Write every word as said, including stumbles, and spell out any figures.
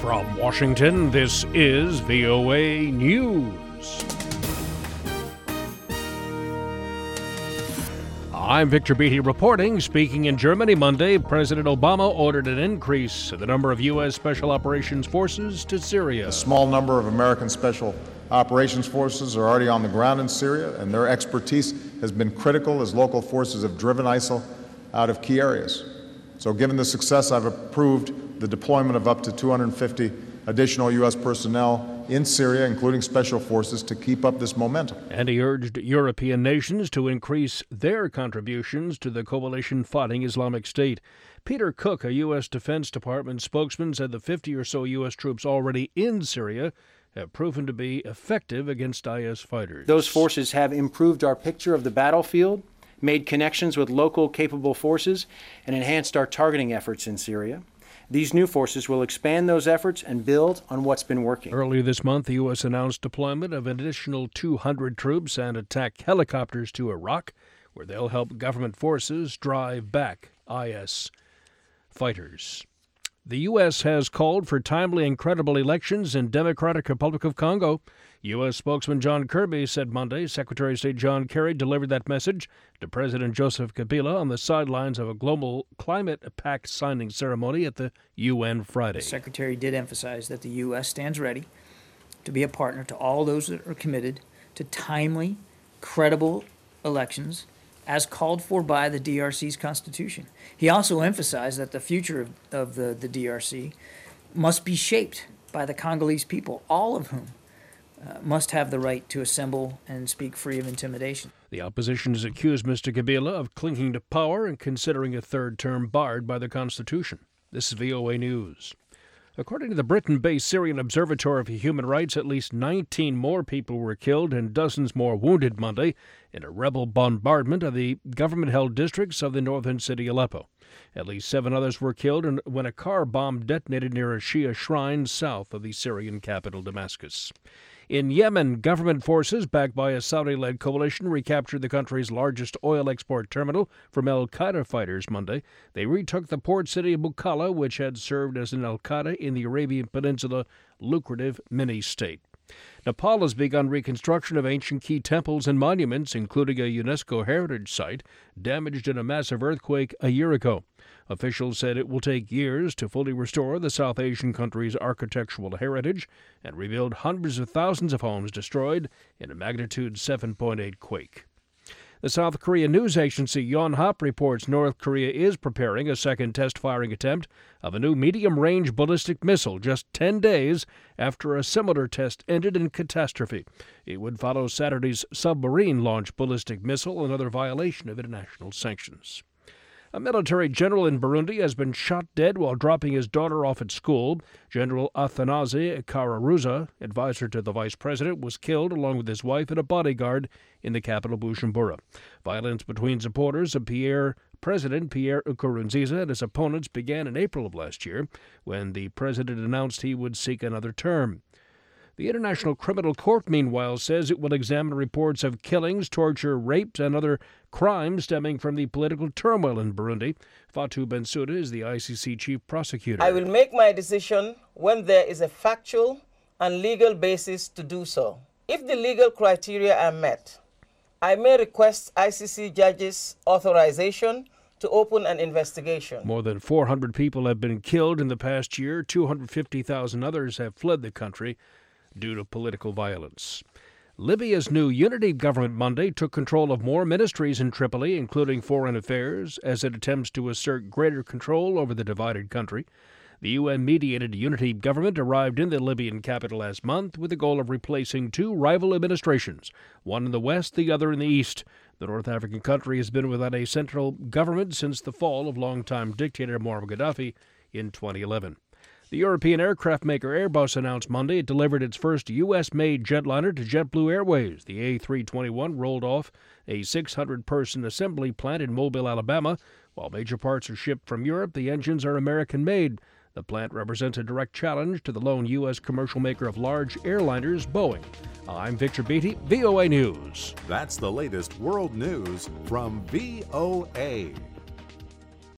From Washington, this is V O A News. I'm Victor Beatty reporting. Speaking in Germany Monday, President Obama ordered an increase in the number of U S Special Operations Forces to Syria. A small number of American Special Operations Forces are already on the ground in Syria, and their expertise has been critical as local forces have driven ISIL out of key areas. So given the success, I've approved the deployment of up to two hundred fifty additional U S personnel in Syria, including special forces, to keep up this momentum. And he urged European nations to increase their contributions to the coalition fighting Islamic State. Peter Cook, a U S Defense Department spokesman, said the fifty or so U S troops already in Syria have proven to be effective against I S fighters. Those forces have improved our picture of the battlefield, made connections with local capable forces, and enhanced our targeting efforts in Syria. These new forces will expand those efforts and build on what's been working. Earlier this month, the U S announced deployment of an additional two hundred troops and attack helicopters to Iraq, where they'll help government forces drive back I S fighters. The U S has called for timely and credible elections in Democratic Republic of Congo. U S spokesman John Kirby said Monday Secretary of State John Kerry delivered that message to President Joseph Kabila on the sidelines of a global climate pact signing ceremony at the U N Friday. The Secretary did emphasize that the U S stands ready to be a partner to all those that are committed to timely, credible elections as called for by the D R C's Constitution. He also emphasized that the future of, of the, the D R C must be shaped by the Congolese people, all of whom uh, must have the right to assemble and speak free of intimidation. The opposition has accused Mister Kabila of clinging to power and considering a third term barred by the Constitution. This is V O A News. According to the Britain-based Syrian Observatory for Human Rights, at least nineteen more people were killed and dozens more wounded Monday in a rebel bombardment of the government-held districts of the northern city Aleppo. At least seven others were killed when a car bomb detonated near a Shia shrine south of the Syrian capital, Damascus. In Yemen, government forces backed by a Saudi-led coalition recaptured the country's largest oil export terminal from al-Qaeda fighters Monday. They retook the port city of Bukala, which had served as an al-Qaeda in the Arabian Peninsula lucrative mini-state. Nepal has begun reconstruction of ancient key temples and monuments, including a UNESCO heritage site damaged in a massive earthquake a year ago. Officials said it will take years to fully restore the South Asian country's architectural heritage and rebuild hundreds of thousands of homes destroyed in a magnitude seven point eight quake. The South Korean news agency Yonhap reports North Korea is preparing a second test firing attempt of a new medium-range ballistic missile just ten days after a similar test ended in catastrophe. It would follow Saturday's submarine-launched ballistic missile, another violation of international sanctions. A military general in Burundi has been shot dead while dropping his daughter off at school. General Athanase Kararuza, advisor to the vice president, was killed along with his wife and a bodyguard in the capital Bujumbura. Violence between supporters of Pierre President Pierre Nkurunziza and his opponents began in April of last year when the president announced he would seek another term. The International Criminal Court, meanwhile, says it will examine reports of killings, torture, rapes, and other crimes stemming from the political turmoil in Burundi. Fatou Bensouda is the I C C chief prosecutor. I will make my decision when there is a factual and legal basis to do so. If the legal criteria are met, I may request I C C judges' authorization to open an investigation. More than four hundred people have been killed in the past year. two hundred fifty thousand others have fled the country due to political violence. Libya's new unity government Monday took control of more ministries in Tripoli, including foreign affairs, as it attempts to assert greater control over the divided country. The U N-mediated unity government arrived in the Libyan capital last month with the goal of replacing two rival administrations, one in the west, the other in the east. The North African country has been without a central government since the fall of longtime dictator Muammar Gaddafi in twenty eleven. The European aircraft maker Airbus announced Monday it delivered its first U S-made jetliner to JetBlue Airways. The A three twenty-one rolled off a six hundred person assembly plant in Mobile, Alabama. While major parts are shipped from Europe, the engines are American-made. The plant represents a direct challenge to the lone U S commercial maker of large airliners, Boeing. I'm Victor Beatty, V O A News. That's the latest world news from V O A.